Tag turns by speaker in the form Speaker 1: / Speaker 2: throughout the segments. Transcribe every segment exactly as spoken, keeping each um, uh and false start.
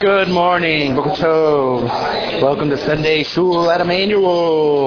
Speaker 1: Good morning, Boker Tov. Welcome to Sunday Shul at Emmanuel.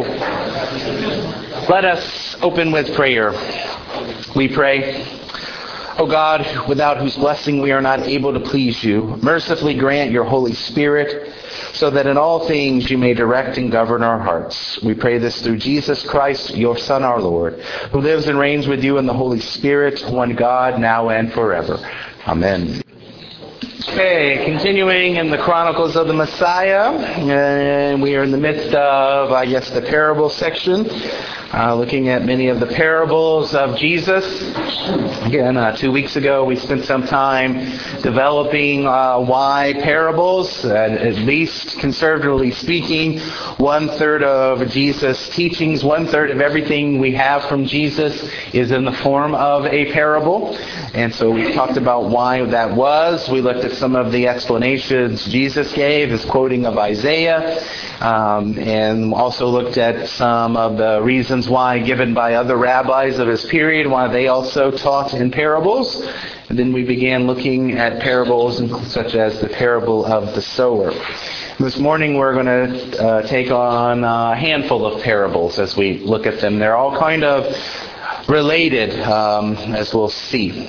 Speaker 1: Let us open with prayer. We pray, O God, without whose blessing we are not able to please you, mercifully grant your Holy Spirit, so that in all things you may direct and govern our hearts. We pray this through Jesus Christ, your Son, our Lord, who lives and reigns with you in the Holy Spirit, one God, now and forever. Amen. Okay, continuing in the Chronicles of the Messiah, and we are in the midst of, I guess, the parable section, uh, looking at many of the parables of Jesus. Again, uh, two weeks ago we spent some time developing uh, why parables, uh, at least conservatively speaking, one-third of Jesus' teachings, one-third of everything we have from Jesus is in the form of a parable. And so we talked about why that was. We looked at some of the explanations Jesus gave, his quoting of Isaiah, um, and also looked at some of the reasons why given by other rabbis of his period, why they also taught in parables. And then we began looking at parables such as the parable of the sower. This morning we're going to uh, take on a handful of parables as we look at them. They're all kind of related, um, as we'll see.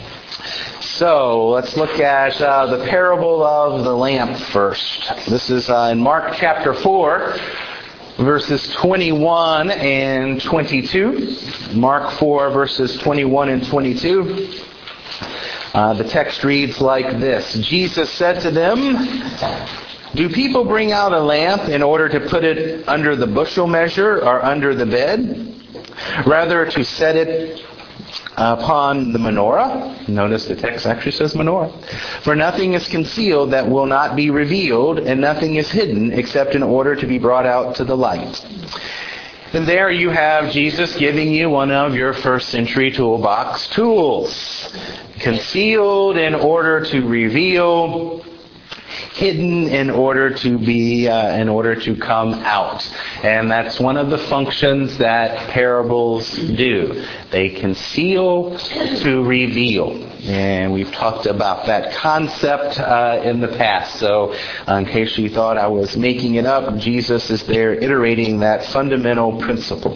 Speaker 1: So let's look at uh, the parable of the lamp first. This is uh, in Mark chapter four, verses twenty-one and twenty-two. Mark four, verses twenty-one and twenty-two. Uh, the text reads like this. Jesus said to them, "Do people bring out a lamp in order to put it under the bushel measure or under the bed? Rather to set it upon the menorah?" Notice the text actually says menorah. "For nothing is concealed that will not be revealed, and nothing is hidden except in order to be brought out to the light." And there you have Jesus giving you one of your first century toolbox tools. Concealed in order to reveal, hidden in order to be, uh, in order to come out. And that's one of the functions that parables do. They conceal to reveal. And we've talked about that concept uh, in the past. So uh, in case you thought I was making it up, Jesus is there iterating that fundamental principle.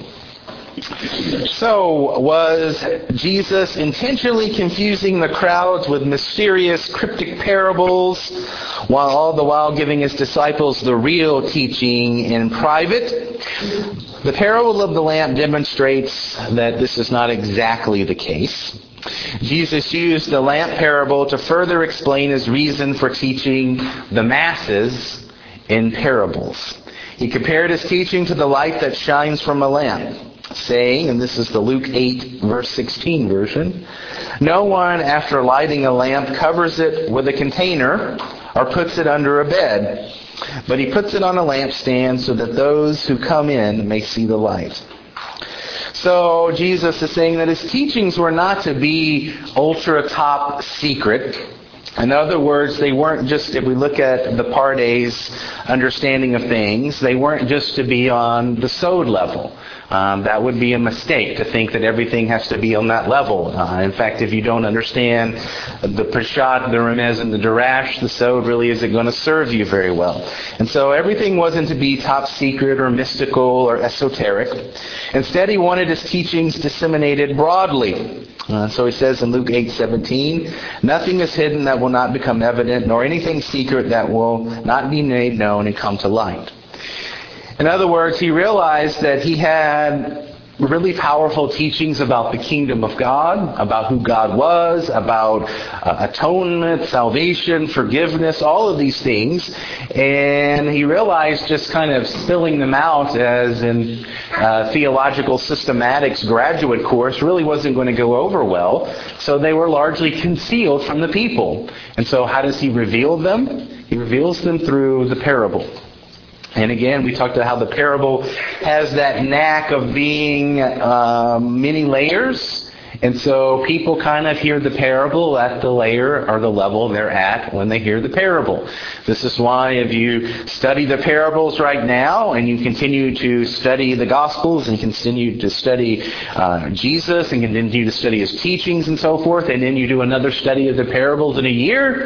Speaker 1: So, was Jesus intentionally confusing the crowds with mysterious, cryptic parables, while all the while giving his disciples the real teaching in private? The parable of the lamp demonstrates that this is not exactly the case. Jesus used the lamp parable to further explain his reason for teaching the masses in parables. He compared his teaching to the light that shines from a lamp, saying, and this is the Luke eight, verse sixteen version, "No one, after lighting a lamp, covers it with a container or puts it under a bed, but he puts it on a lampstand so that those who come in may see the light." So Jesus is saying that his teachings were not to be ultra top secret. In other words, they weren't just, if we look at the Pardes understanding of things, they weren't just to be on the Sod level. Um, that would be a mistake to think that everything has to be on that level. Uh, in fact, if you don't understand the Peshat, the Remez, and the Darash, the Sod really isn't going to serve you very well. And so everything wasn't to be top secret or mystical or esoteric. Instead, he wanted his teachings disseminated broadly. Uh, so he says in Luke eight seventeen, "Nothing is hidden that will not become evident, nor anything secret that will not be made known and come to light." In other words, he realized that he had really powerful teachings about the kingdom of God, about who God was, about uh, atonement, salvation, forgiveness, all of these things. And he realized just kind of spilling them out as in uh, theological systematics graduate course really wasn't going to go over well. So they were largely concealed from the people. And so how does he reveal them? He reveals them through the parable. And again, we talked about how the parable has that knack of being uh, many layers. And so people kind of hear the parable at the layer or the level they're at when they hear the parable. This is why if you study the parables right now and you continue to study the Gospels and continue to study uh, Jesus and continue to study his teachings and so forth, and then you do another study of the parables in a year,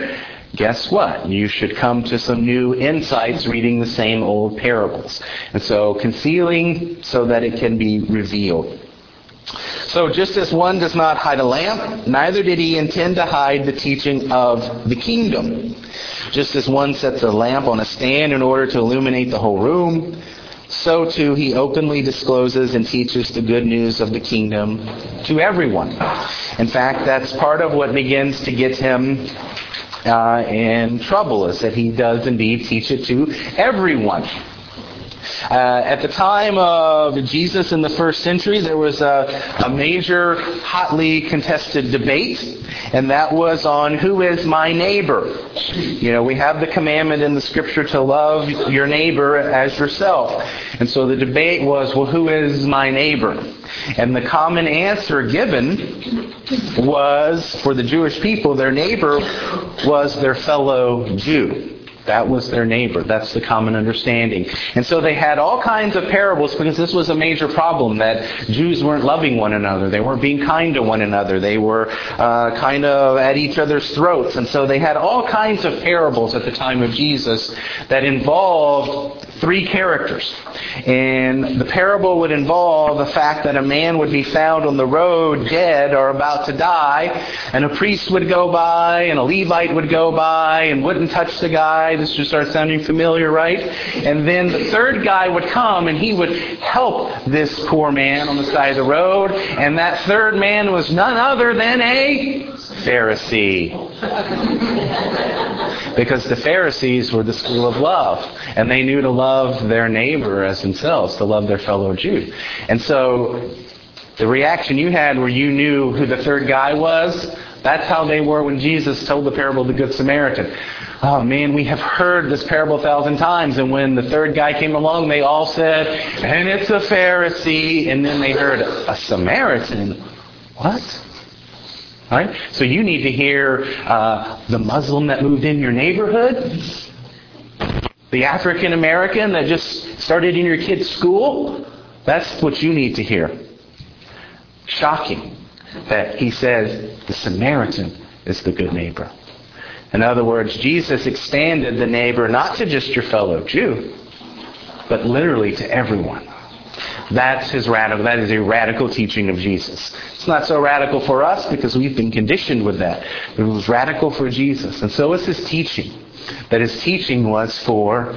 Speaker 1: guess what? You should come to some new insights reading the same old parables. And so concealing so that it can be revealed. So just as one does not hide a lamp, neither did he intend to hide the teaching of the kingdom. Just as one sets a lamp on a stand in order to illuminate the whole room, so too he openly discloses and teaches the good news of the kingdom to everyone. In fact, that's part of what begins to get him uh, in trouble, is that he does indeed teach it to everyone. Uh, at the time of Jesus in the first century, there was a, a major, hotly contested debate, and that was on who is my neighbor. You know, we have the commandment in the Scripture to love your neighbor as yourself. And so the debate was, well, who is my neighbor? And the common answer given was, for the Jewish people, their neighbor was their fellow Jew. That was their neighbor. That's the common understanding. And so they had all kinds of parables, because this was a major problem, that Jews weren't loving one another. They weren't being kind to one another. They were uh, kind of at each other's throats. And so they had all kinds of parables at the time of Jesus that involved three characters. And the parable would involve the fact that a man would be found on the road dead or about to die, and a priest would go by, and a Levite would go by, and wouldn't touch the guy. This should start sounding familiar, right? And then the third guy would come, and he would help this poor man on the side of the road, and that third man was none other than a Pharisee. Because the Pharisees were the school of love, and they knew to love their neighbor as themselves, to love their fellow Jew. And so the reaction you had where you knew who the third guy was, that's how they were when Jesus told the parable of the Good Samaritan. Oh man, we have heard this parable a thousand times. And when the third guy came along, they all said, and it's a Pharisee. And then they heard, a Samaritan? What? All right? So you need to hear uh, the Muslim that moved in your neighborhood, the African American that just started in your kid's school. That's what you need to hear. Shocking that he says the Samaritan is the good neighbor. In other words, Jesus expanded the neighbor not to just your fellow Jew, but literally to everyone. That's his radical. That is a radical teaching of Jesus. It's not so radical for us because we've been conditioned with that. It was radical for Jesus, and so is his teaching. That his teaching was for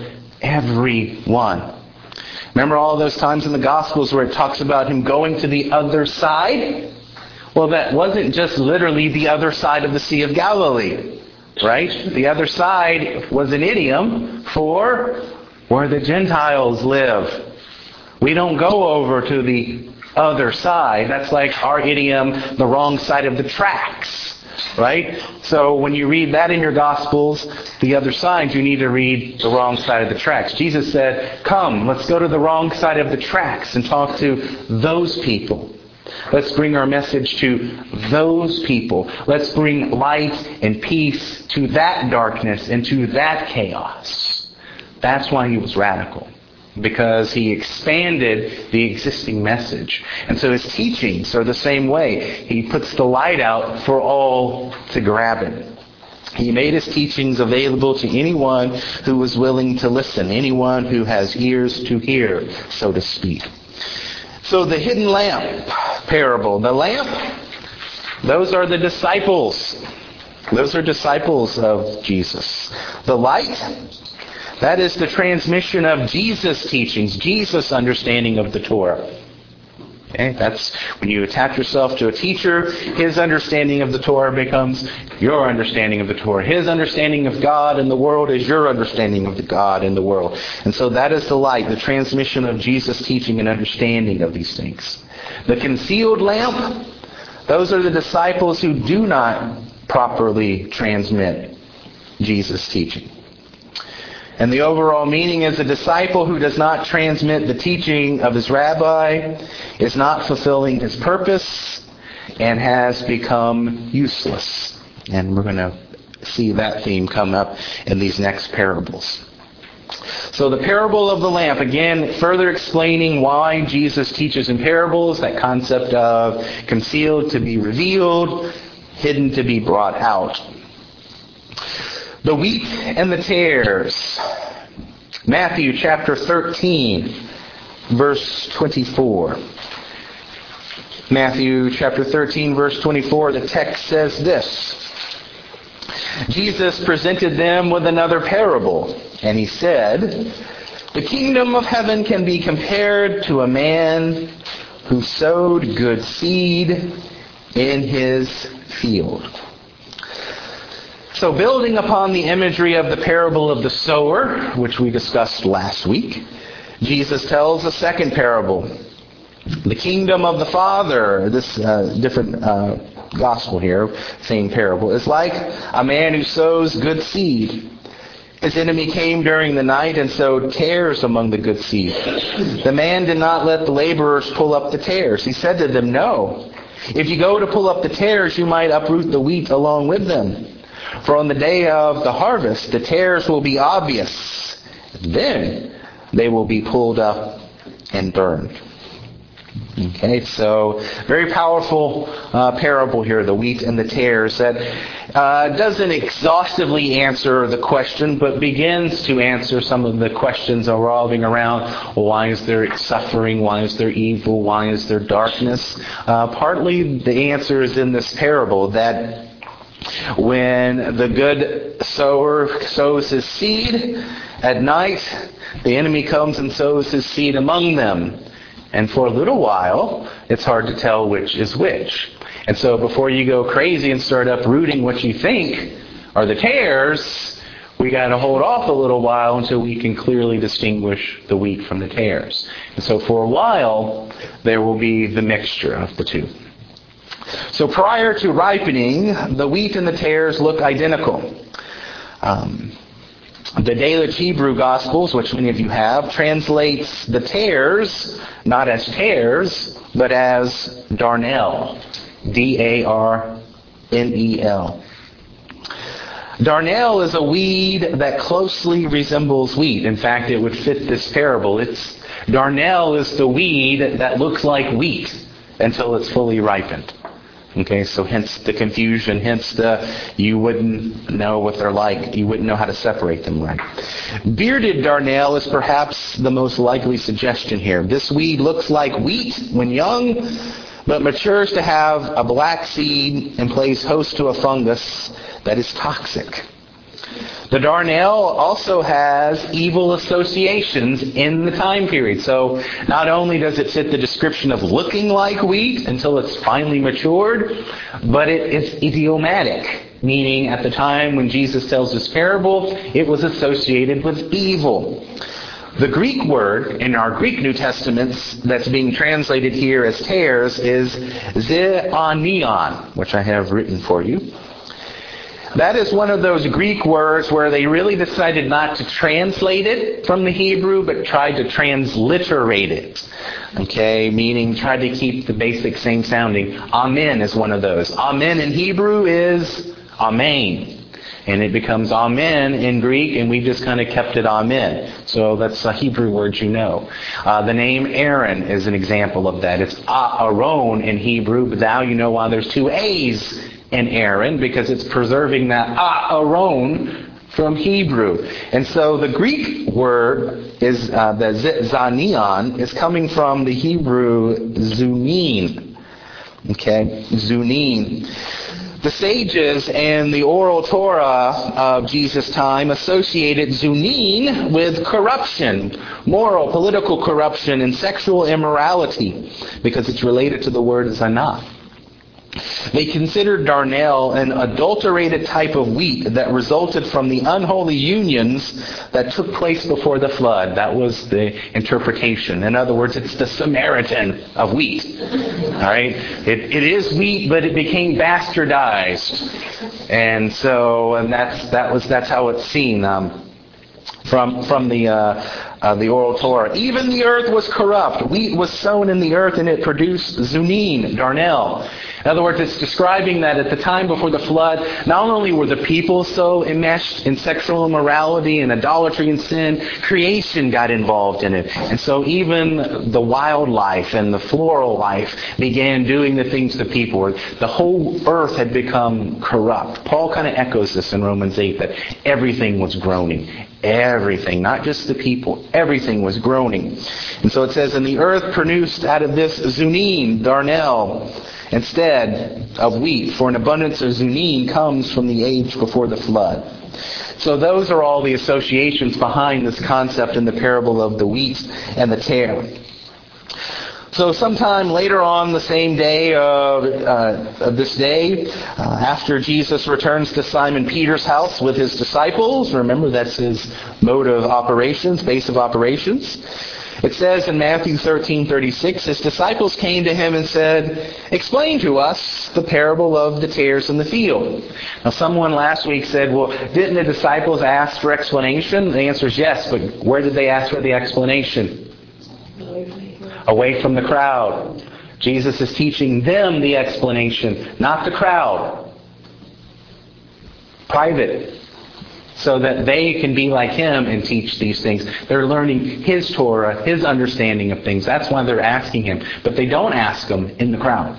Speaker 1: everyone. Remember all those times in the Gospels where it talks about him going to the other side? Well, that wasn't just literally the other side of the Sea of Galilee, right? The other side was an idiom for where the Gentiles live. We don't go over to the other side. That's like our idiom, the wrong side of the tracks, right? So when you read that in your Gospels, the other side, you need to read the wrong side of the tracks. Jesus said, come, let's go to the wrong side of the tracks and talk to those people. Let's bring our message to those people. Let's bring light and peace to that darkness and to that chaos. That's why he was radical. Because he expanded the existing message. And so his teachings are the same way. He puts the light out for all to grab it. He made his teachings available to anyone who was willing to listen, anyone who has ears to hear, so to speak. So the hidden lamp parable. The lamp, those are the disciples. Those are disciples of Jesus. The light, that is the transmission of Jesus' teachings, Jesus' understanding of the Torah. Okay? That's when you attach yourself to a teacher, his understanding of the Torah becomes your understanding of the Torah. His understanding of God and the world is your understanding of the God and the world. And so that is the light, the transmission of Jesus' teaching and understanding of these things. The concealed lamp, those are the disciples who do not properly transmit Jesus' teaching. And the overall meaning is a disciple who does not transmit the teaching of his rabbi is not fulfilling his purpose and has become useless. And we're going to see that theme come up in these next parables. So the parable of the lamp, again, further explaining why Jesus teaches in parables, that concept of concealed to be revealed, hidden to be brought out. The wheat and the tares. Matthew chapter thirteen, verse twenty-four. Matthew chapter thirteen, verse twenty-four, the text says this. Jesus presented them with another parable, and he said, "The kingdom of heaven can be compared to a man who sowed good seed in his field." So building upon the imagery of the parable of the sower, which we discussed last week, Jesus tells a second parable. The kingdom of the Father, this uh, different uh, gospel here, same parable, is like a man who sows good seed. His enemy came during the night and sowed tares among the good seed. The man did not let the laborers pull up the tares. He said to them, "No. If you go to pull up the tares, you might uproot the wheat along with them. For on the day of the harvest, the tares will be obvious. Then they will be pulled up and burned." Okay, so very powerful uh, parable here, the wheat and the tares, that uh, doesn't exhaustively answer the question, but begins to answer some of the questions revolving around, well, why is there suffering, why is there evil, why is there darkness? Uh, partly the answer is in this parable, that when the good sower sows his seed at night, the enemy comes and sows his seed among them. And for a little while, it's hard to tell which is which. And so before you go crazy and start uprooting what you think are the tares, we got to hold off a little while until we can clearly distinguish the wheat from the tares. And so for a while, there will be the mixture of the two. So prior to ripening, the wheat and the tares look identical. Um, The Delitzsch Hebrew Gospels, which many of you have, translates the tares not as tares, but as darnel. D A R N E L. Darnel is a weed that closely resembles wheat. In fact, it would fit this parable. It's darnel is the weed that looks like wheat until it's fully ripened. Okay, so hence the confusion, hence the, you wouldn't know what they're like, you wouldn't know how to separate them right. Bearded darnel is perhaps the most likely suggestion here. This weed looks like wheat when young, but matures to have a black seed and plays host to a fungus that is toxic. The darnel also has evil associations in the time period. So not only does it fit the description of looking like wheat until it's finally matured, but it is idiomatic, meaning at the time when Jesus tells this parable, it was associated with evil. The Greek word in our Greek New Testaments that's being translated here as tares is zeanion, which I have written for you. That is one of those Greek words where they really decided not to translate it from the Hebrew, but tried to transliterate it. Okay, meaning tried to keep the basic same sounding. Amen is one of those. Amen in Hebrew is amen. And it becomes amen in Greek, and we just kind of kept it amen. So that's a Hebrew word you know. Uh, the name Aaron is an example of that. It's Aaron in Hebrew, but now you know why there's two A's in Aaron, because it's preserving that Aaron from Hebrew. And so the Greek word is uh, the zanion is coming from the Hebrew zunin. Okay, zunin. The sages and the oral Torah of Jesus' time associated zunin with corruption, moral, political corruption, and sexual immorality, because it's related to the word zanah. They considered darnel an adulterated type of wheat that resulted from the unholy unions that took place before the flood. That was the interpretation. In other words, it's the Samaritan of wheat. All right? It, it is wheat, but it became bastardized. And so, and that's, that was, that's how it's seen. Um, from from the uh, uh, the oral Torah. Even the earth was corrupt. Wheat was sown in the earth, and it produced zunin, darnel. In other words, it's describing that at the time before the flood, not only were the people so enmeshed in sexual immorality and idolatry and sin, creation got involved in it. And so even the wildlife and the floral life began doing the things the people were. The whole earth had become corrupt. Paul kind of echoes this in Romans eight, that everything was groaning. Everything, not just the people. Everything was groaning. And so it says, and the earth produced out of this zunin, darnel, instead of wheat, for an abundance of zunin comes from the age before the flood. So those are all the associations behind this concept in the parable of the wheat and the tare. So sometime later on the same day of, uh, of this day, uh, after Jesus returns to Simon Peter's house with his disciples, remember that's his mode of operations, base of operations. It says in Matthew thirteen thirty-six, his disciples came to him and said, explain to us the parable of the tares in the field. Now someone last week said, well, didn't the disciples ask for explanation? The answer is yes, but where did they ask for the explanation? Away from the crowd. Jesus is teaching them the explanation, not the crowd. Private. So that they can be like him and teach these things. They're learning his Torah, his understanding of things. That's why they're asking him. But they don't ask him in the crowd.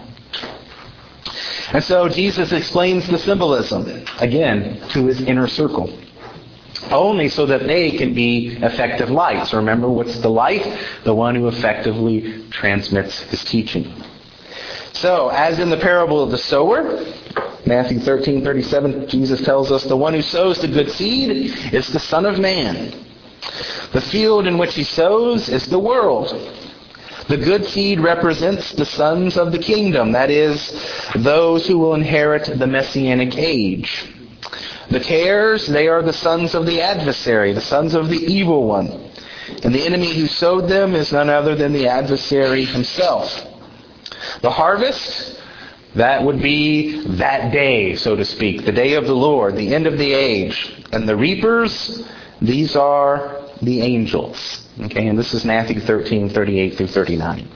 Speaker 1: And so Jesus explains the symbolism, again, to his inner circle. Only so that they can be effective lights. Remember, what's the light? The one who effectively transmits his teaching. So, as in the parable of the sower, Matthew thirteen thirty-seven, Jesus tells us, the one who sows the good seed is the Son of Man. The field in which he sows is the world. The good seed represents the sons of the kingdom, that is, those who will inherit the Messianic age. The tares, they are the sons of the adversary, the sons of the evil one. And the enemy who sowed them is none other than the adversary himself. The harvest, that would be that day, so to speak, the day of the Lord, the end of the age. And the reapers, these are the angels. Okay, and this is Matthew thirteen thirty-eight through thirty-nine.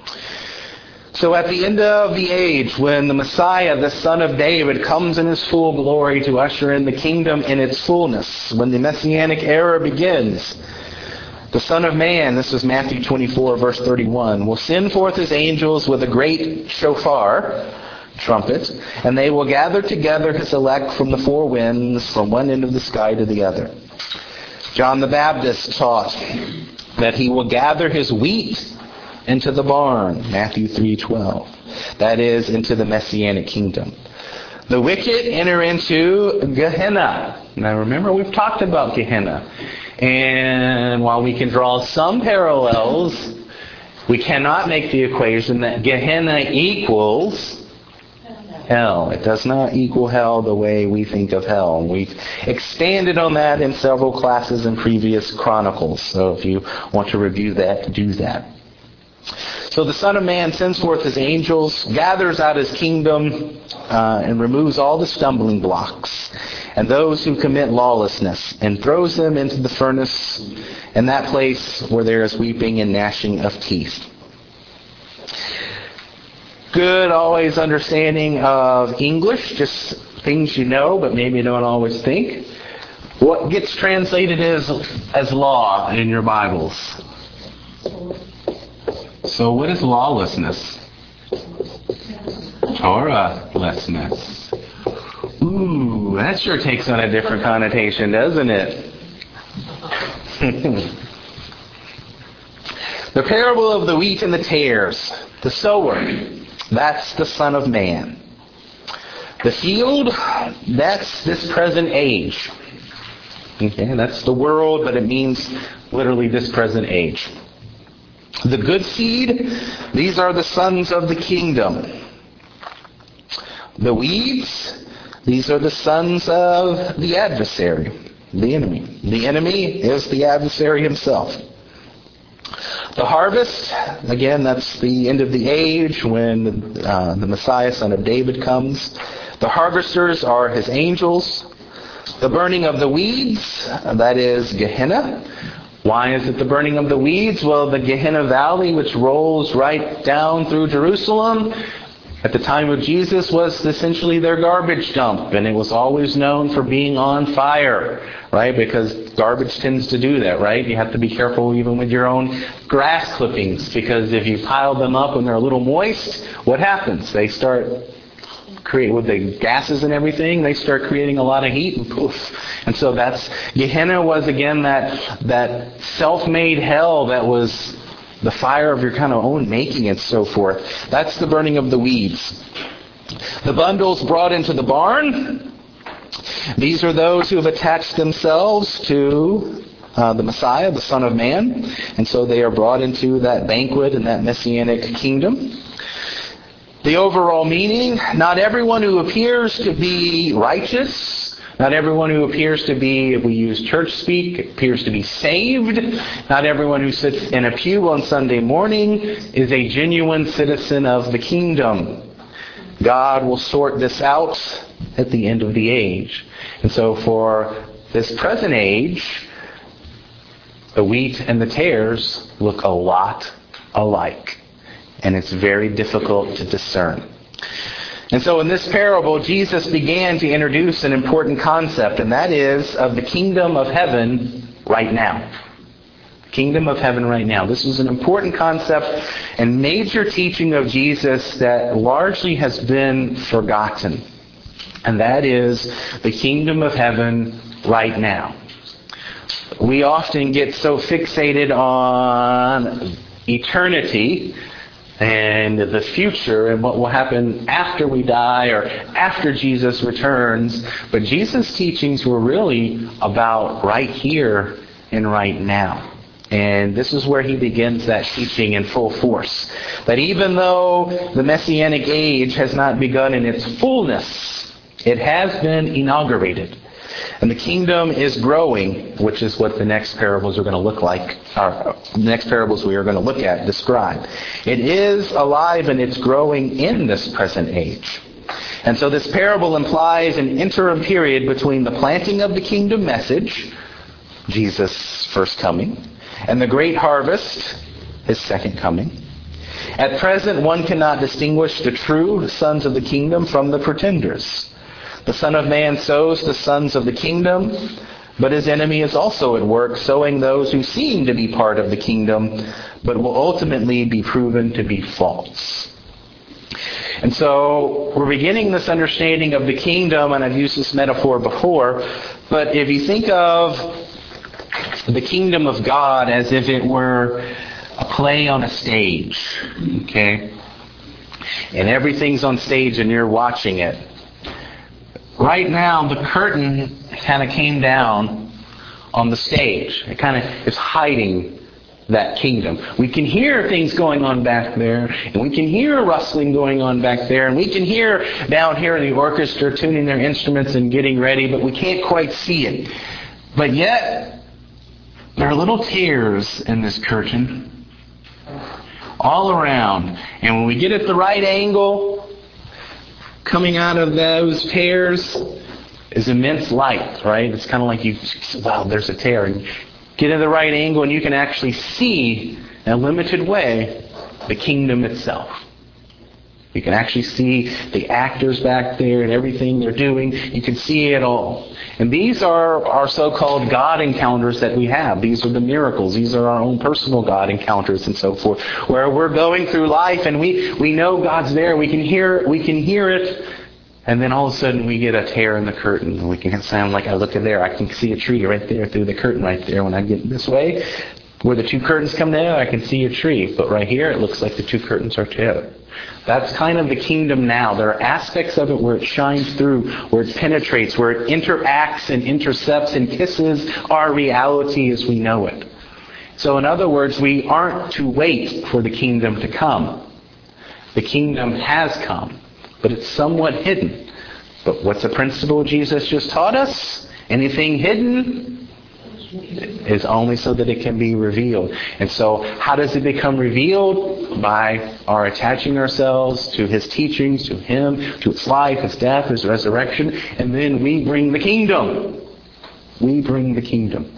Speaker 1: So at the end of the age, when the Messiah, the Son of David, comes in his full glory to usher in the kingdom in its fullness, when the Messianic era begins, the Son of Man, this is Matthew twenty-four, verse thirty-one, will send forth his angels with a great shofar, trumpet, and they will gather together his elect from the four winds, from one end of the sky to the other. John the Baptist taught that he will gather his wheat into the barn, Matthew three twelve. That is, into the Messianic kingdom. The wicked enter into Gehenna. Now remember, we've talked about Gehenna. And while we can draw some parallels, we cannot make the equation that Gehenna equals hell. It does not equal hell the way we think of hell. We've expanded on that in several classes in previous Chronicles. So if you want to review that, do that. So the Son of Man sends forth his angels, gathers out his kingdom, uh, and removes all the stumbling blocks and those who commit lawlessness, and throws them into the furnace, in that place where there is weeping and gnashing of teeth. Good, always understanding of English, just things you know, but maybe you don't always think. What gets translated as as law in your Bibles? So what is lawlessness? Torah-lessness. Ooh, that sure takes on a different connotation, doesn't it? The parable of the wheat and the tares. The sower, that's the Son of Man. The field, that's this present age. Okay, that's the world, but it means literally this present age. The good seed, these are the sons of the kingdom. The weeds, these are the sons of the adversary, the enemy. The enemy is the adversary himself. The harvest, again, that's the end of the age when uh, the Messiah, Son of David, comes. The harvesters are his angels. The burning of the weeds, that is Gehenna. Why is it the burning of the weeds? Well, the Gehenna Valley, which rolls right down through Jerusalem, at the time of Jesus was essentially their garbage dump, and it was always known for being on fire, right? Because garbage tends to do that, right? You have to be careful even with your own grass clippings, because if you pile them up and they're a little moist, what happens? They start create with the gases and everything, they start creating a lot of heat, and poof. And so that's Gehenna was again that that self-made hell that was the fire of your kind of own making and so forth. That's the burning of the weeds. The bundles brought into the barn. These are those who have attached themselves to uh, the Messiah, the Son of Man. And so they are brought into that banquet and that messianic kingdom. The overall meaning, not everyone who appears to be righteous, not everyone who appears to be, if we use church speak, appears to be saved. Not everyone who sits in a pew on Sunday morning is a genuine citizen of the kingdom. God will sort this out at the end of the age. And so for this present age, the wheat and the tares look a lot alike. And it's very difficult to discern. And so in this parable, Jesus began to introduce an important concept, and that is of the kingdom of heaven right now. Kingdom of heaven right now. This is an important concept and major teaching of Jesus that largely has been forgotten. And that is the kingdom of heaven right now. We often get so fixated on eternity and the future and what will happen after we die or after Jesus returns. But Jesus' teachings were really about right here and right now. And this is where he begins that teaching in full force. That even though the Messianic age has not begun in its fullness, it has been inaugurated. And the kingdom is growing, which is what the next parables are going to look like, or the next parables we are going to look at describe. It is alive and it's growing in this present age. And so this parable implies an interim period between the planting of the kingdom message, Jesus' first coming, and the great harvest, his second coming. At present, one cannot distinguish the true sons of the kingdom from the pretenders. The Son of Man sows the sons of the kingdom, but his enemy is also at work, sowing those who seem to be part of the kingdom, but will ultimately be proven to be false. And so we're beginning this understanding of the kingdom, and I've used this metaphor before, but if you think of the kingdom of God as if it were a play on a stage, okay? And everything's on stage and you're watching it. Right now, the curtain kind of came down on the stage. It kind of is hiding that kingdom. We can hear things going on back there, and we can hear rustling going on back there, and we can hear down here the orchestra tuning their instruments and getting ready, but we can't quite see it. But yet, there are little tears in this curtain all around. And when we get at the right angle, coming out of those tears is immense light, right? It's kind of like you, wow, there's a tear. And get in the right angle and you can actually see, in a limited way, the kingdom itself. You can actually see the actors back there and everything they're doing. You can see it all. And these are our so-called God encounters that we have. These are the miracles. These are our own personal God encounters and so forth. Where we're going through life and we, we know God's there. We can hear we can hear it. And then all of a sudden we get a tear in the curtain. And we can sound like, I look at there. I can see a tree right there through the curtain right there. When I get this way, where the two curtains come together, I can see a tree. But right here, it looks like the two curtains are together. That's kind of the kingdom now. There are aspects of it where it shines through, where it penetrates, where it interacts and intercepts and kisses our reality as we know it. So in other words, we aren't to wait for the kingdom to come. The kingdom has come, but it's somewhat hidden. But what's the principle Jesus just taught us? Anything hidden is only so that it can be revealed. And so how does it become revealed? By our attaching ourselves to his teachings, to him, to his life, his death, his resurrection, and then we bring the kingdom. we bring the kingdom.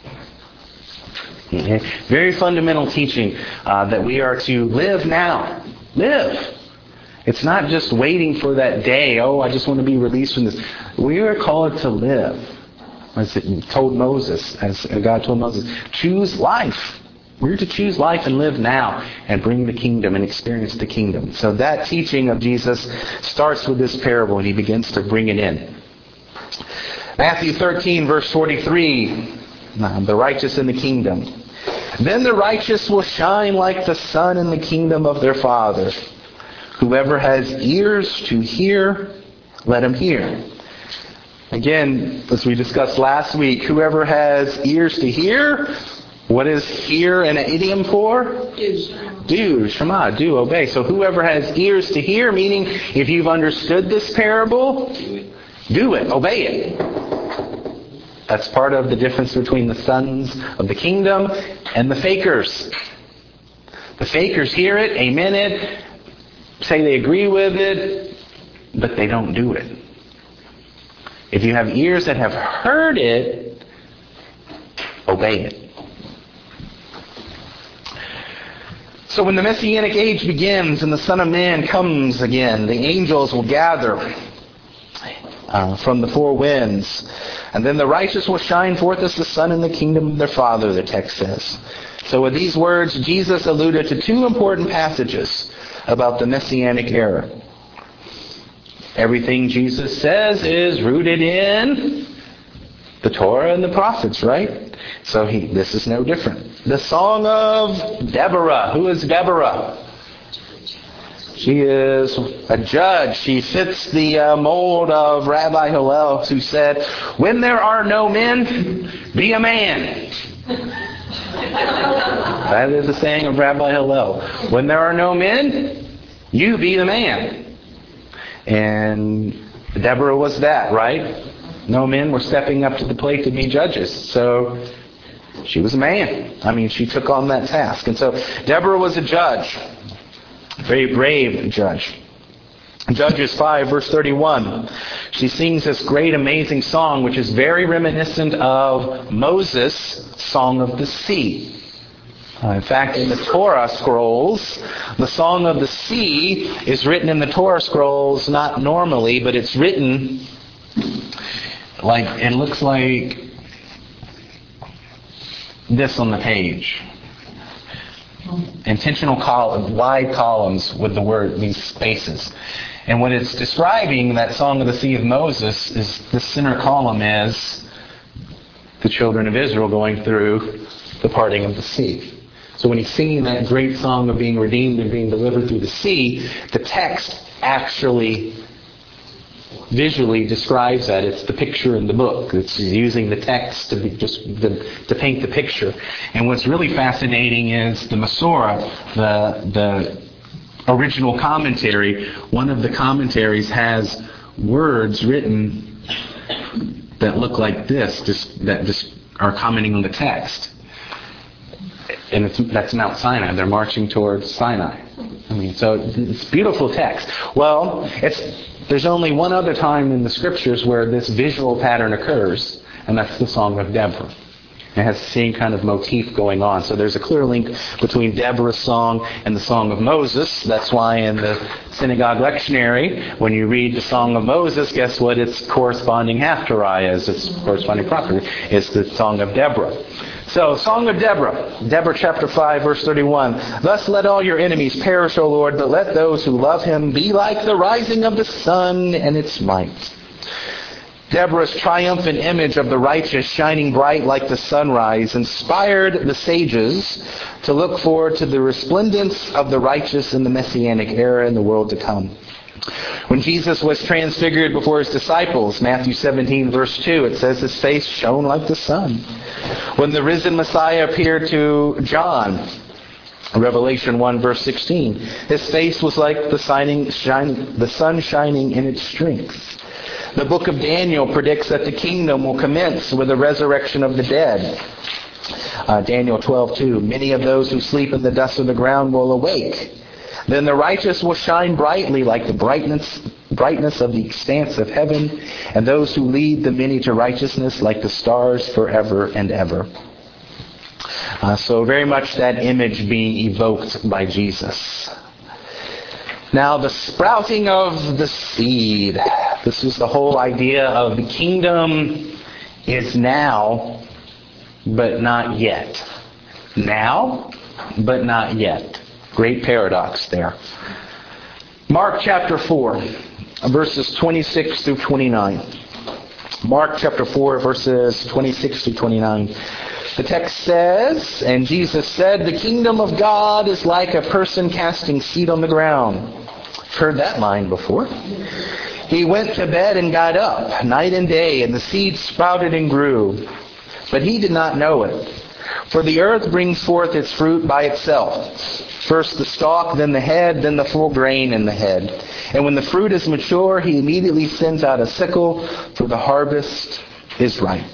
Speaker 1: Okay. Very fundamental teaching uh, that we are to live now. Live. It's not just waiting for that day, oh, I just want to be released from this. We are called to live. As it told Moses, as God told Moses, choose life. We're to choose life and live now and bring the kingdom and experience the kingdom. So that teaching of Jesus starts with this parable and he begins to bring it in. Matthew thirteen, verse forty-three, the righteous in the kingdom. Then the righteous will shine like the sun in the kingdom of their Father. Whoever has ears to hear, let him hear. Again, as we discussed last week, whoever has ears to hear, what is hear an idiom for? Do. Do, Shema, do, obey. So whoever has ears to hear, meaning if you've understood this parable, do it, do it, obey it. That's part of the difference between the sons of the kingdom and the fakers. The fakers hear it, amen it, say they agree with it, but they don't do it. If you have ears that have heard it, obey it. So when the Messianic age begins and the Son of Man comes again, the angels will gather uh, from the four winds. And then the righteous will shine forth as the sun in the kingdom of their Father, the text says. So with these words, Jesus alluded to two important passages about the Messianic era. Everything Jesus says is rooted in the Torah and the prophets, right? So he, this is no different. The Song of Deborah. Who is Deborah? She is a judge. She fits the uh, mold of Rabbi Hillel, who said, when there are no men, be a man. That is the saying of Rabbi Hillel. When there are no men, you be the man. And Deborah was that, right? No men were stepping up to the plate to be judges. So she was a man. I mean, she took on that task. And so Deborah was a judge. A very brave judge. Judges five, verse thirty-one. She sings this great, amazing song, which is very reminiscent of Moses' Song of the Sea. Uh, in fact, in the Torah scrolls, the Song of the Sea is written in the Torah scrolls, not normally, but it's written like, it looks like this on the page. Intentional col- wide columns with the word, these spaces. And what it's describing, that Song of the Sea of Moses, is the center column is the children of Israel going through the parting of the sea. So when he's singing that great song of being redeemed and being delivered through the sea, the text actually visually describes that. It's the picture in the book. It's using the text to be just to, to paint the picture. And what's really fascinating is the Masorah, the the original commentary. One of the commentaries has words written that look like this, just that just are commenting on the text. And it's, that's Mount Sinai. They're marching towards Sinai. I mean, so it's beautiful text. Well, it's there's only one other time in the Scriptures where this visual pattern occurs, and that's the Song of Deborah. It has the same kind of motif going on. So there's a clear link between Deborah's song and the Song of Moses. That's why in the synagogue lectionary, when you read the Song of Moses, guess what its corresponding haftarah is? Its corresponding prophet is the Song of Deborah. So, Song of Deborah, Deborah chapter five, verse thirty-one. Thus let all your enemies perish, O Lord, but let those who love him be like the rising of the sun and its might. Deborah's triumphant image of the righteous shining bright like the sunrise inspired the sages to look forward to the resplendence of the righteous in the Messianic era in the world to come. When Jesus was transfigured before his disciples, Matthew seventeen, verse two, it says his face shone like the sun. When the risen Messiah appeared to John, Revelation one, verse sixteen, his face was like the, shining, shining, the sun shining in its strength. The book of Daniel predicts that the kingdom will commence with the resurrection of the dead. Uh, Daniel twelve, two, many of those who sleep in the dust of the ground will awake. Then the righteous will shine brightly like the brightness, brightness of the expanse of heaven, and those who lead the many to righteousness like the stars forever and ever. Uh, so very much that image being evoked by Jesus. Now the sprouting of the seed. This is the whole idea of the kingdom is now, but not yet. Now, but not yet. Great paradox there. Mark chapter four, verses twenty-six through twenty-nine. Mark chapter four, verses twenty-six through twenty-nine. The text says, "And Jesus said, the kingdom of God is like a person casting seed on the ground." I've heard that line before. "He went to bed and got up night and day, and the seed sprouted and grew. But he did not know it. For the earth brings forth its fruit by itself. First the stalk, then the head, then the full grain in the head. And when the fruit is mature, he immediately sends out a sickle, for the harvest is ripe."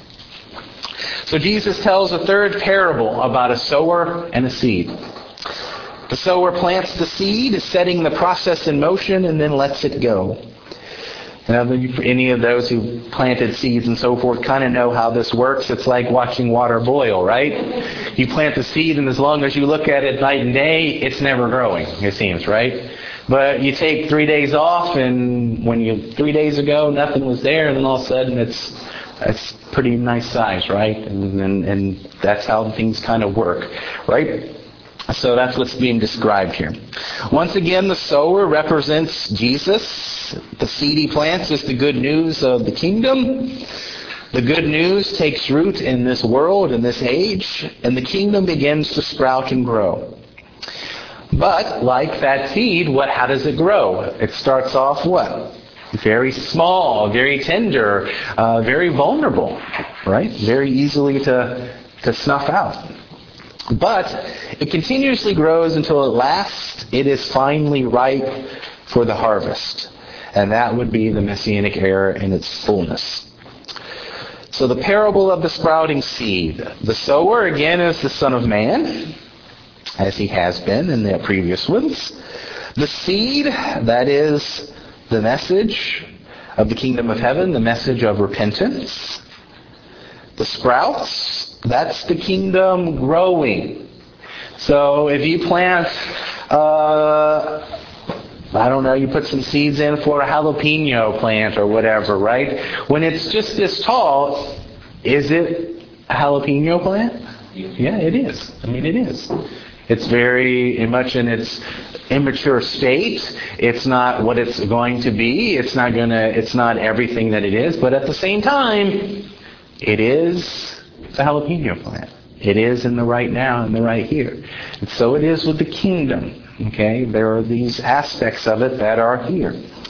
Speaker 1: So Jesus tells a third parable about a sower and a seed. The sower plants the seed, setting the process in motion, and then lets it go. Now, any of those who planted seeds and so forth kind of know how this works. It's like watching water boil, right? You plant the seed, and as long as you look at it night and day, it's never growing, it seems, right? But you take three days off, and when you three days ago, nothing was there, and then all of a sudden it's it's pretty nice size, right? And, and, and that's how things kind of work, right? So that's what's being described here. Once again, the sower represents Jesus. The seed he plants is the good news of the kingdom. The good news takes root in this world, in this age, and the kingdom begins to sprout and grow. But like that seed, what? How does it grow? It starts off what? Very small, very tender, uh, very vulnerable, right? Very easily to to snuff out. But it continuously grows until at last it is finally ripe for the harvest. And that would be the Messianic era in its fullness. So the parable of the sprouting seed. The sower, again, is the Son of Man, as he has been in the previous ones. The seed, that is the message of the kingdom of heaven, the message of repentance. The sprouts, that's the kingdom growing. So if you plant, uh, I don't know, you put some seeds in for a jalapeno plant or whatever, right? When it's just this tall, is it a jalapeno plant? Yeah, it is. I mean, it is. It's very much in its immature state. It's not what it's going to be. It's not gonna. It's not everything that it is. But at the same time, it is the jalapeno plant. It is in the right now and the right here. And so it is with the kingdom. Okay, there are these aspects of it that are here.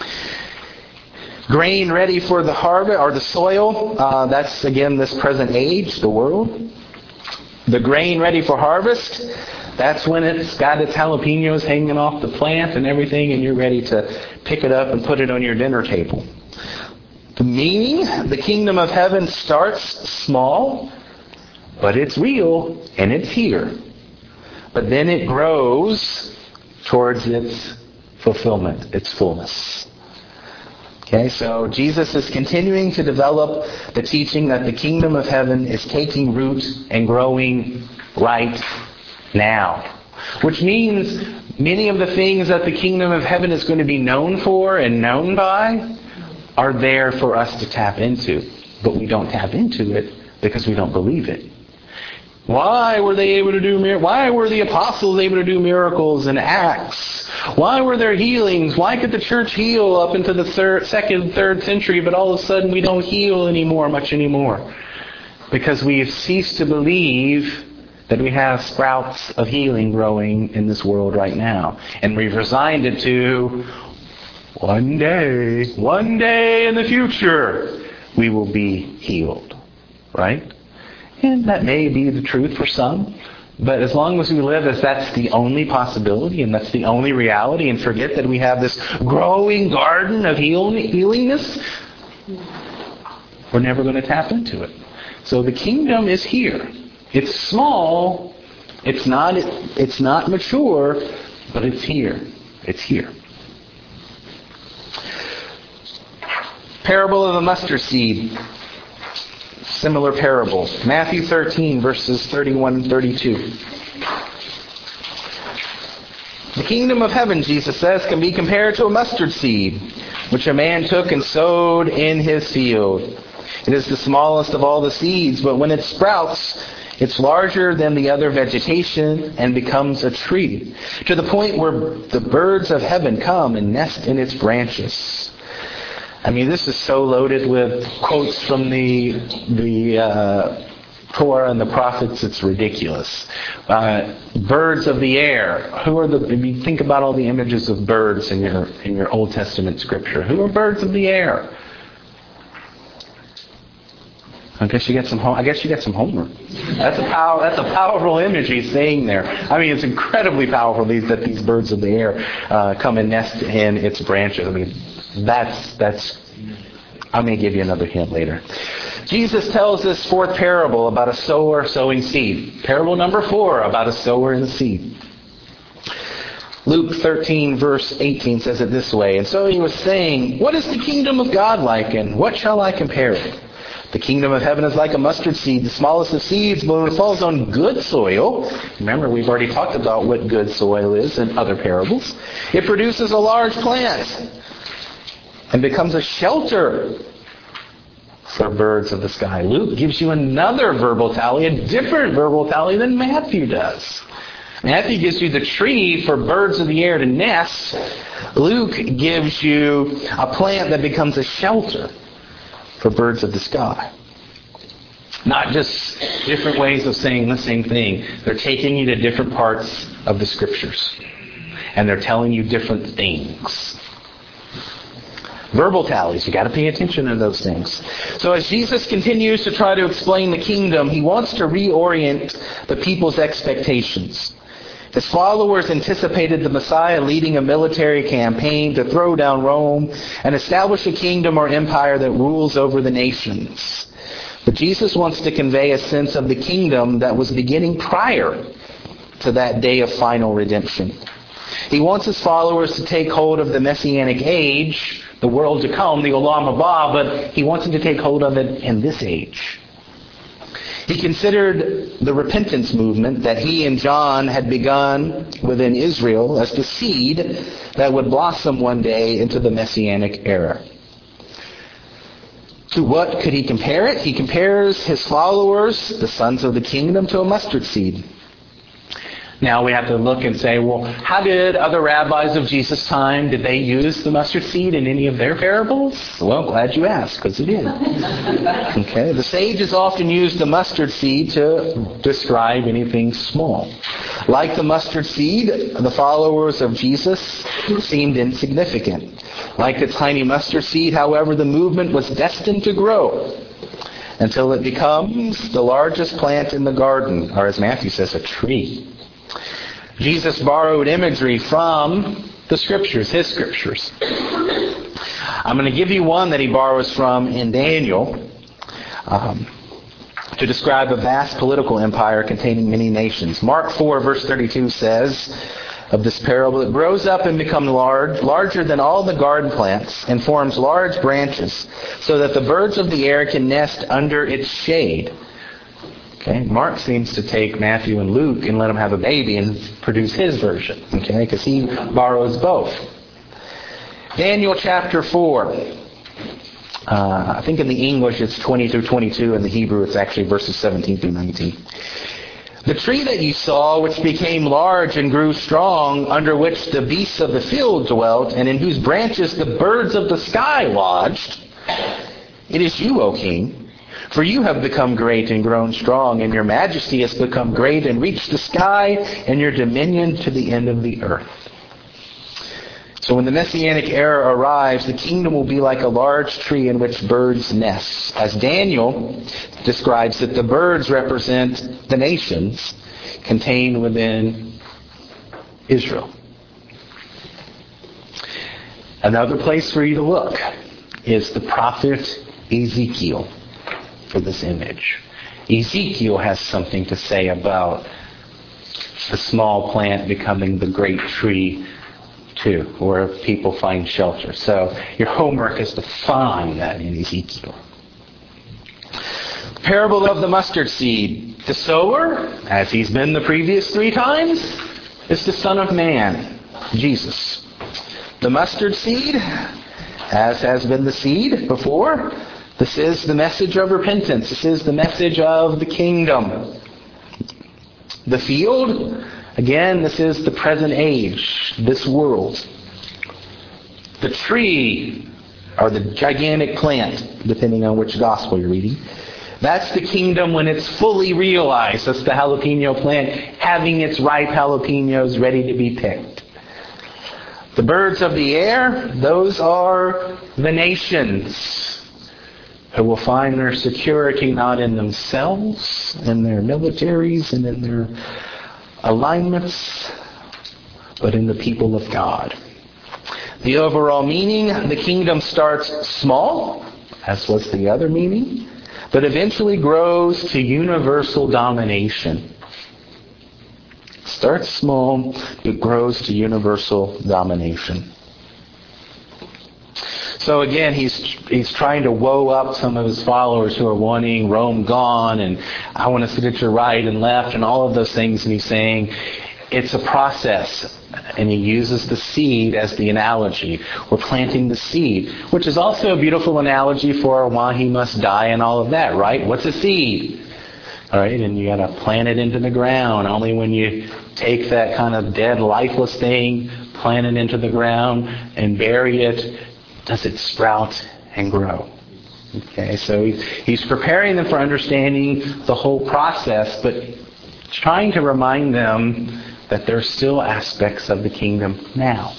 Speaker 1: Grain ready for the harvest, or the soil. Uh, that's again this present age, the world. The grain ready for harvest. That's when it's got its jalapenos hanging off the plant and everything, and you're ready to pick it up and put it on your dinner table. The meaning, the kingdom of heaven starts small, but it's real and it's here. But then it grows towards its fulfillment, its fullness. Okay, so Jesus is continuing to develop the teaching that the kingdom of heaven is taking root and growing right now. Which means many of the things that the kingdom of heaven is going to be known for and known by are there for us to tap into. But we don't tap into it because we don't believe it. Why were they able to do mir- Why were the apostles able to do miracles in Acts? Why were there healings? Why could the church heal up into the third, second, third century, but all of a sudden we don't heal anymore, much anymore? Because we've ceased to believe that we have sprouts of healing growing in this world right now. And we've resigned it to one day, one day in the future, we will be healed. Right? And that may be the truth for some. But as long as we live as that's the only possibility and that's the only reality, and forget that we have this growing garden of heal- healingness, we're never going to tap into it. So the kingdom is here. It's small, it's not it's not mature, but it's here. It's here. Parable of the mustard seed. Similar parable. Matthew thirteen, verses thirty-one and thirty-two. The kingdom of heaven, Jesus says, can be compared to a mustard seed, which a man took and sowed in his field. It is the smallest of all the seeds, but when it sprouts, it's larger than the other vegetation and becomes a tree, to the point where the birds of heaven come and nest in its branches. I mean, this is so loaded with quotes from the the uh, Torah and the prophets, it's ridiculous. Uh, birds of the air. Who are the? If you think about all the images of birds in your in your Old Testament scripture, who are birds of the air? I guess you get some. I guess you get some homework. That's a power. That's a powerful image he's saying there. I mean, it's incredibly powerful these, that these birds of the air uh, come and nest in its branches. I mean, that's that's. I may give you another hint later. Jesus tells this fourth parable about a sower sowing seed. Parable number four about a sower and a seed. Luke thirteen, verse eighteen says it this way. And so he was saying, "What is the kingdom of God like, and what shall I compare it? The kingdom of heaven is like a mustard seed, the smallest of seeds, but when it falls on good soil," remember we've already talked about what good soil is in other parables, "it produces a large plant and becomes a shelter for birds of the sky." Luke gives you another verbal tally, a different verbal tally than Matthew does. Matthew gives you the tree for birds of the air to nest. Luke gives you a plant that becomes a shelter for birds of the sky. Not just different ways of saying the same thing. They're taking you to different parts of the scriptures. And they're telling you different things. Verbal tallies, you got to pay attention to those things. So as Jesus continues to try to explain the kingdom, he wants to reorient the people's expectations. His followers anticipated the Messiah leading a military campaign to throw down Rome and establish a kingdom or empire that rules over the nations. But Jesus wants to convey a sense of the kingdom that was beginning prior to that day of final redemption. He wants his followers to take hold of the Messianic age, the world to come, the Olam Haba, but he wants them to take hold of it in this age. He considered the repentance movement that he and John had begun within Israel as the seed that would blossom one day into the Messianic era. To what could he compare it? He compares his followers, the sons of the kingdom, to a mustard seed. Now we have to look and say, well, how did other rabbis of Jesus' time, did they use the mustard seed in any of their parables? Well, glad you asked, because it did. Okay, the sages often used the mustard seed to describe anything small. Like the mustard seed, the followers of Jesus seemed insignificant. Like the tiny mustard seed, however, the movement was destined to grow until it becomes the largest plant in the garden, or as Matthew says, a tree. Jesus borrowed imagery from the scriptures, his scriptures. I'm going to give you one that he borrows from in Daniel um, to describe a vast political empire containing many nations. Mark four, verse thirty-two says of this parable, "It grows up and becomes large, larger than all the garden plants, and forms large branches, so that the birds of the air can nest under its shade." Okay, Mark seems to take Matthew and Luke and let them have a baby and produce his version, okay, because he borrows both. Daniel chapter four. Uh, I think in the English it's twenty through twenty-two. In the Hebrew it's actually verses seventeen through nineteen. "The tree that you saw, which became large and grew strong, under which the beasts of the field dwelt, and in whose branches the birds of the sky lodged, it is you, O king. For you have become great and grown strong, and your majesty has become great and reached the sky, and your dominion to the end of the earth." So when the Messianic era arrives, the kingdom will be like a large tree in which birds nest. As Daniel describes it, the birds represent the nations contained within Israel. Another place for you to look is the prophet Ezekiel. For this image. Ezekiel has something to say about the small plant becoming the great tree too, where people find shelter. So your homework is to find that in Ezekiel. Parable of the mustard seed. The sower, as he's been the previous three times, is the Son of Man, Jesus. The mustard seed, as has been the seed before, this is the message of repentance. This is the message of the kingdom. The field, again, this is the present age, this world. The tree, or the gigantic plant, depending on which gospel you're reading, that's the kingdom when it's fully realized. That's the jalapeno plant having its ripe jalapenos ready to be picked. The birds of the air, those are the nations who will find their security not in themselves, in their militaries, and in their alignments, but in the people of God. The overall meaning, the kingdom starts small, as was the other meaning, but eventually grows to universal domination. Starts small, but grows to universal domination. So again, he's he's trying to woe up some of his followers who are wanting Rome gone, and I want to sit at your right and left, and all of those things. And he's saying it's a process. And he uses the seed as the analogy. We're planting the seed, which is also a beautiful analogy for why he must die and all of that, right? What's a seed? All right, and you got to plant it into the ground. Only when you take that kind of dead, lifeless thing, plant it into the ground and bury it, does it sprout and grow. Okay, so he's, he's preparing them for understanding the whole process, but trying to remind them that there are still aspects of the kingdom now.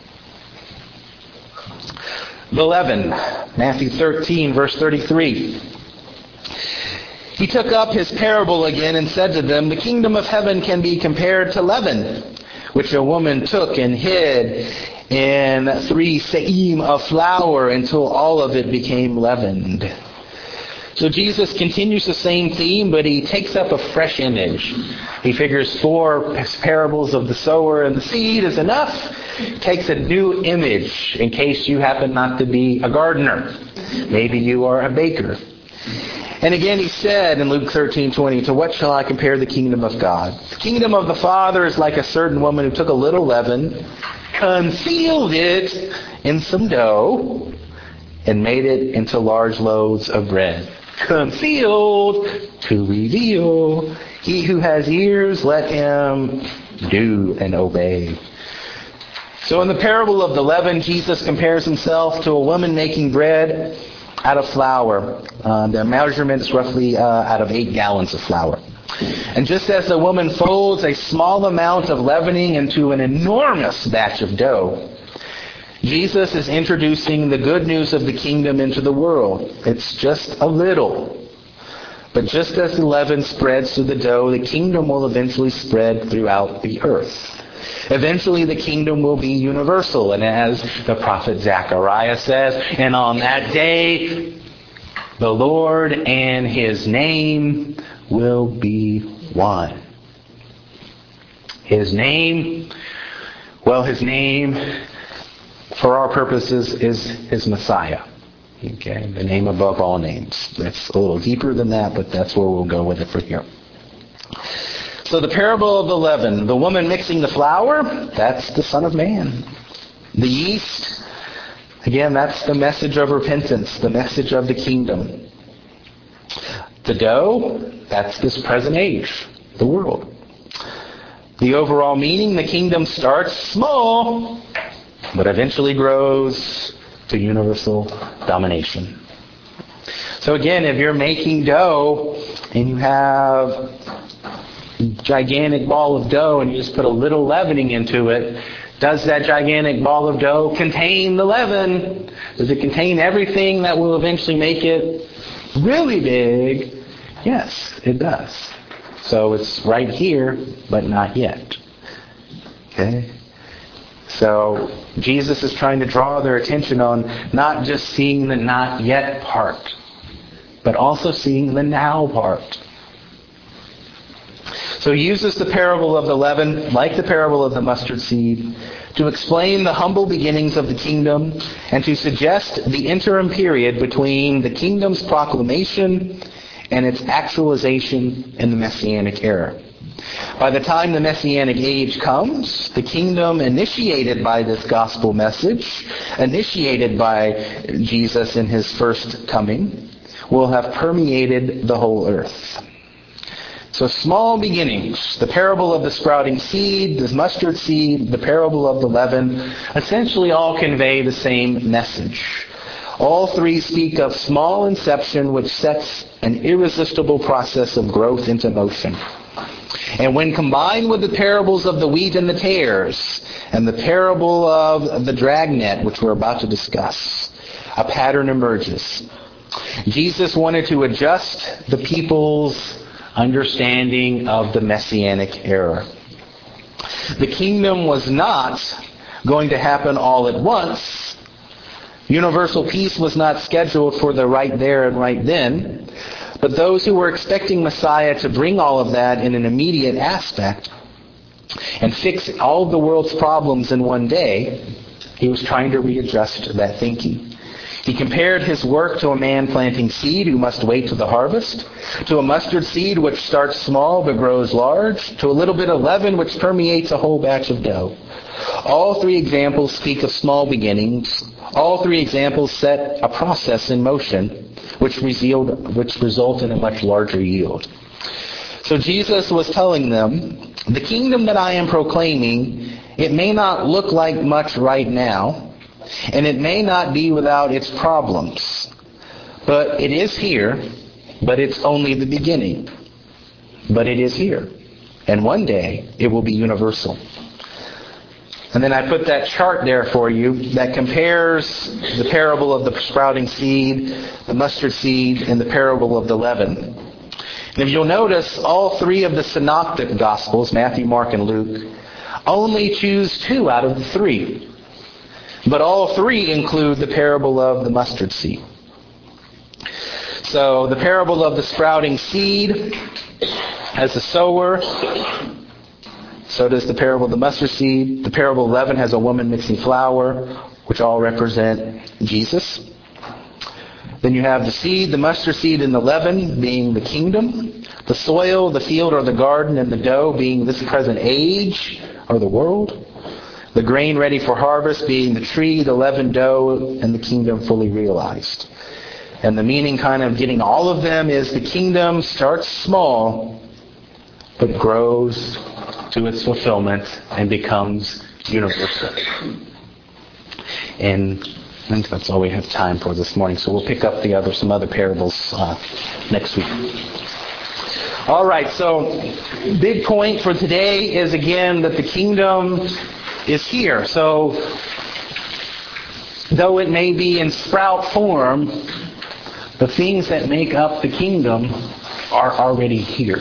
Speaker 1: The leaven, Matthew thirteen, verse thirty-three. He took up his parable again and said to them, the kingdom of heaven can be compared to leaven, which a woman took and hid in three se'im of flour until all of it became leavened. So Jesus continues the same theme, but he takes up a fresh image. He figures four parables of the sower and the seed is enough. Takes a new image in case you happen not to be a gardener. Maybe you are a baker. And again he said in Luke thirteen twenty, to what shall I compare the kingdom of God? The kingdom of the Father is like a certain woman who took a little leaven, concealed it in some dough, and made it into large loaves of bread. Concealed to reveal. He who has ears, let him do and obey. So in the parable of the leaven, Jesus compares himself to a woman making bread out of flour. Uh, the measurement is roughly uh, out of eight gallons of flour. And just as the woman folds a small amount of leavening into an enormous batch of dough, Jesus is introducing the good news of the kingdom into the world. It's just a little. But just as the leaven spreads through the dough, the kingdom will eventually spread throughout the earth. Eventually the kingdom will be universal. And as the prophet Zechariah says, and on that day, the Lord and his name will be one. His name, well, his name, for our purposes, is his Messiah. Okay, the name above all names. That's a little deeper than that, but that's where we'll go with it from here. So the parable of the leaven, the woman mixing the flour, that's the Son of Man. The yeast, again, that's the message of repentance, the message of the kingdom. The dough, that's this present age, the world. The overall meaning, the kingdom starts small, but eventually grows to universal domination. So again, if you're making dough and you have a gigantic ball of dough and you just put a little leavening into it, does that gigantic ball of dough contain the leaven? Does it contain everything that will eventually make it really big? Yes, it does. So it's right here, but not yet. Okay? So Jesus is trying to draw their attention on not just seeing the not yet part, but also seeing the now part. So he uses the parable of the leaven, like the parable of the mustard seed, to explain the humble beginnings of the kingdom and to suggest the interim period between the kingdom's proclamation and its actualization in the Messianic era. By the time the Messianic age comes, the kingdom initiated by this gospel message, initiated by Jesus in his first coming, will have permeated the whole earth. So small beginnings, the parable of the sprouting seed, the mustard seed, the parable of the leaven, essentially all convey the same message. All three speak of small inception which sets an irresistible process of growth into motion. And when combined with the parables of the wheat and the tares, and the parable of the dragnet, which we're about to discuss, a pattern emerges. Jesus wanted to adjust the people's understanding of the Messianic era. The kingdom was not going to happen all at once. Universal peace was not scheduled for the right there and right then. But those who were expecting Messiah to bring all of that in an immediate aspect and fix all of the world's problems in one day, he was trying to readjust that thinking. He compared his work to a man planting seed who must wait to the harvest, to a mustard seed which starts small but grows large, to a little bit of leaven which permeates a whole batch of dough. All three examples speak of small beginnings. All three examples set a process in motion which result, which result in a much larger yield. So Jesus was telling them, the kingdom that I am proclaiming, it may not look like much right now, and it may not be without its problems. But it is here, but it's only the beginning. But it is here. And one day, it will be universal. And then I put that chart there for you that compares the parable of the sprouting seed, the mustard seed, and the parable of the leaven. And if you'll notice, all three of the synoptic gospels, Matthew, Mark, and Luke, only choose two out of the three. But all three include the parable of the mustard seed. So the parable of the sprouting seed has the sower. So does the parable of the mustard seed. The parable of leaven has a woman mixing flour, which all represent Jesus. Then you have the seed, the mustard seed, and the leaven being the kingdom. The soil, the field, or the garden, and the dough being this present age, or the world. The grain ready for harvest being the tree, the leavened dough, and the kingdom fully realized. And the meaning kind of getting all of them is the kingdom starts small, but grows to its fulfillment and becomes universal. And I think that's all we have time for this morning. So we'll pick up the other some other parables uh, next week. All right, so big point for today is again that the kingdom is here. So though it may be in sprout form, the things that make up the kingdom are already here.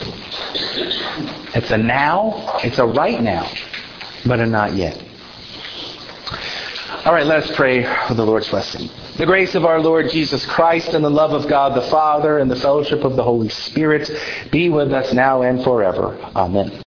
Speaker 1: It's a now, it's a right now, but a not yet. All right, let us pray for the Lord's blessing. The grace of our Lord Jesus Christ and the love of God the Father and the fellowship of the Holy Spirit be with us now and forever. Amen.